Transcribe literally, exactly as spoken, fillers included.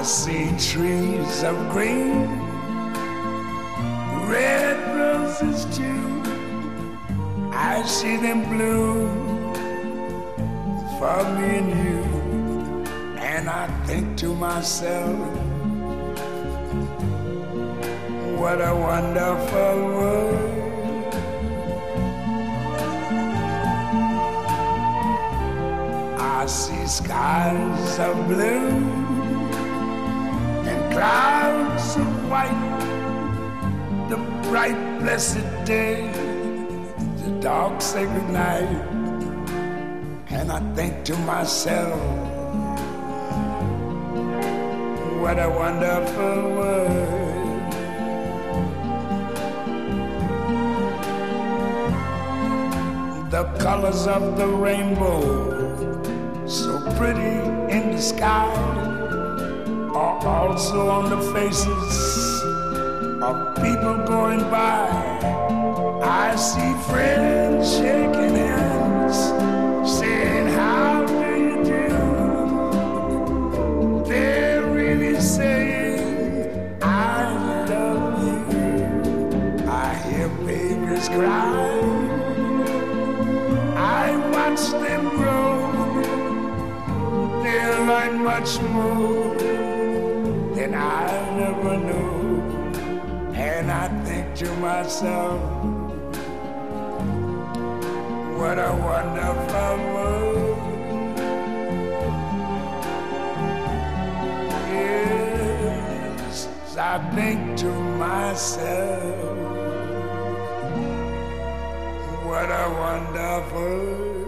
I see trees of green, red roses too. I see them bloom for me and you. And I think to myself, what a wonderful world. I see skies of blue and clouds of white, the bright blessed day, the dark sacred night. And I think to myself, what a wonderful world. The colors of the rainbow, so pretty in the sky, are also on the faces of people going by. I see friends shaking hands, saying, how do you do? They're really saying, I love you. I hear babies cry, I watch them grow. They'll learn much more than I never knew. And I think to myself, what a wonderful world. Yes, I think to myself, what a wonderful world.